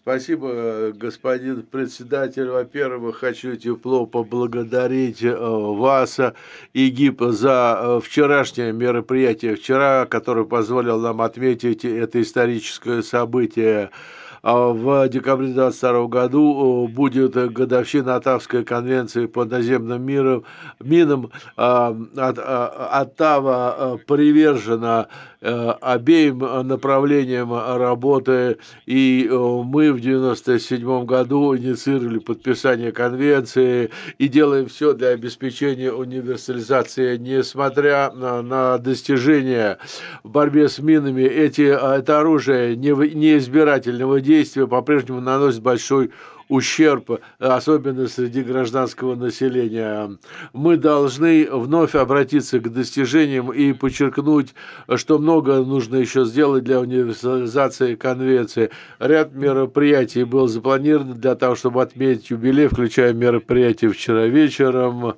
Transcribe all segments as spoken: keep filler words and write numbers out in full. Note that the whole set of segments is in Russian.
Спасибо, э, господин председатель. Во-первых, хочу тепло поблагодарить э, вас э, и ГИБ за э, вчерашнее мероприятие вчера, которое позволило нам отметить это историческое событие. А В декабре двадцать второго году э, будет э, годовщина Оттавской конвенции по наземным мирам, минам. А, от- а, Оттава э, привержена э, обеим э, направлениям работы, и э, мы в девяносто седьмом году инициировали подписание конвенции и делаем все для обеспечения универсализации. Несмотря на, на достижения в борьбе с минами, эти, а, это оружие не в- неизбирательного действия по-прежнему наносит большой ущерб, особенно среди гражданского населения. Мы должны вновь обратиться к достижениям и подчеркнуть, что много нужно еще сделать для универсализации конвенции. Ряд мероприятий был запланирован для того, чтобы отметить юбилей, включая мероприятие вчера вечером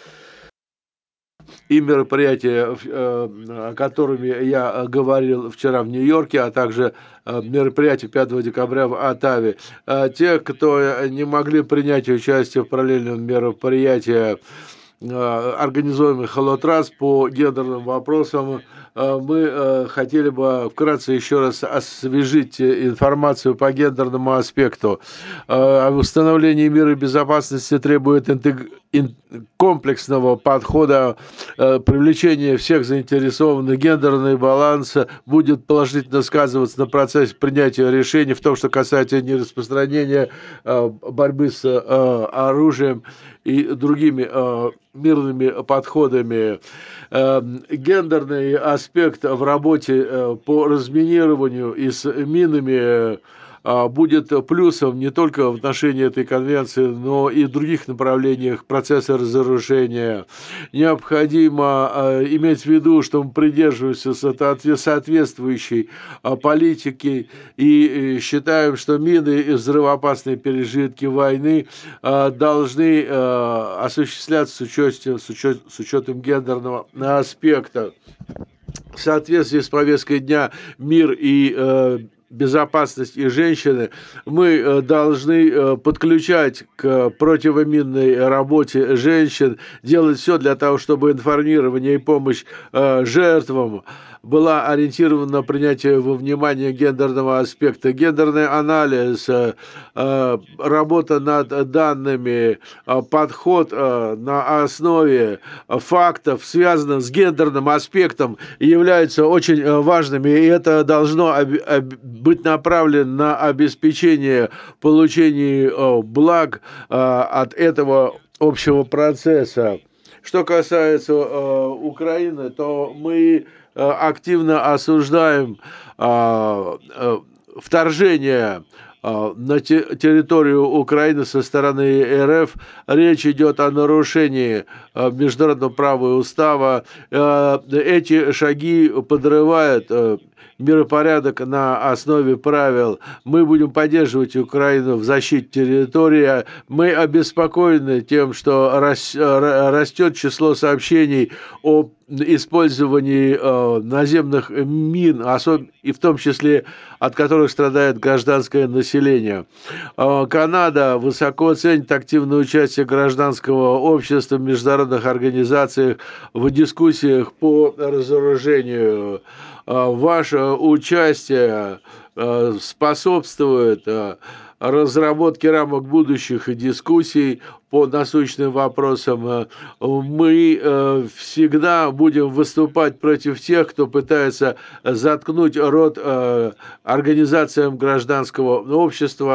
и мероприятия, э, о которыми я говорил вчера в Нью-Йорке, а также э, мероприятие пятого декабря в Оттаве. Э, Те, кто не могли принять участие в параллельном мероприятии, э, организуемый Холотрас по гендерным вопросам, э, мы э, хотели бы вкратце еще раз освежить э, информацию по гендерному аспекту. Э, Восстановление мира и безопасности требует интег- ин- комплексного подхода, э, привлечения всех заинтересованных. Гендерный баланс будет положительно сказываться на процессе принятия решений в том, что касается нераспространения, э, борьбы с э, оружием и другими э, мирными подходами. Э, Гендерный аспект в работе э, по разминированию и с минами а, будет плюсом не только в отношении этой конвенции, но и в других направлениях процесса разоружения. Необходимо а, иметь в виду, что мы придерживаемся соотве- соответствующей а, политики и э, считаем, что мины и взрывоопасные пережитки войны а, должны а, осуществляться с учетом, с учет- с учетом гендерного аспекта. В соответствии с повесткой дня «Мир и э, безопасность и женщины» мы э, должны э, подключать к противоминной работе женщин, делать все для того, чтобы информирование и помощь э, жертвам была ориентирована на принятие во внимание гендерного аспекта. Гендерный анализ, э, э, работа над данными, э, подход э, на основе фактов, связанных с гендерным аспектом, являются очень э, важными, и это должно об- об- быть направлено на обеспечение получения э, благ э, от этого общего процесса. Что касается э, Украины, то мы э, активно осуждаем э, э, вторжение э, на те- территорию Украины со стороны РФ. Речь идет о нарушении э, международного права и устава. Э, Эти шаги подрывают э, миропорядок на основе правил. Мы будем поддерживать Украину в защите территории. Мы обеспокоены тем, что рас- ра- растет число сообщений о использовании э, наземных мин, особ- и в том числе от которых страдает гражданское население. Э, Канада высоко ценит активное участие гражданского общества в международных организациях в дискуссиях по разоружению. Э, Ваше участие э, способствует э, разработке рамок будущих дискуссий по насущным вопросам. Э, Мы э, всегда будем выступать против тех, кто пытается заткнуть рот э, организациям гражданского общества,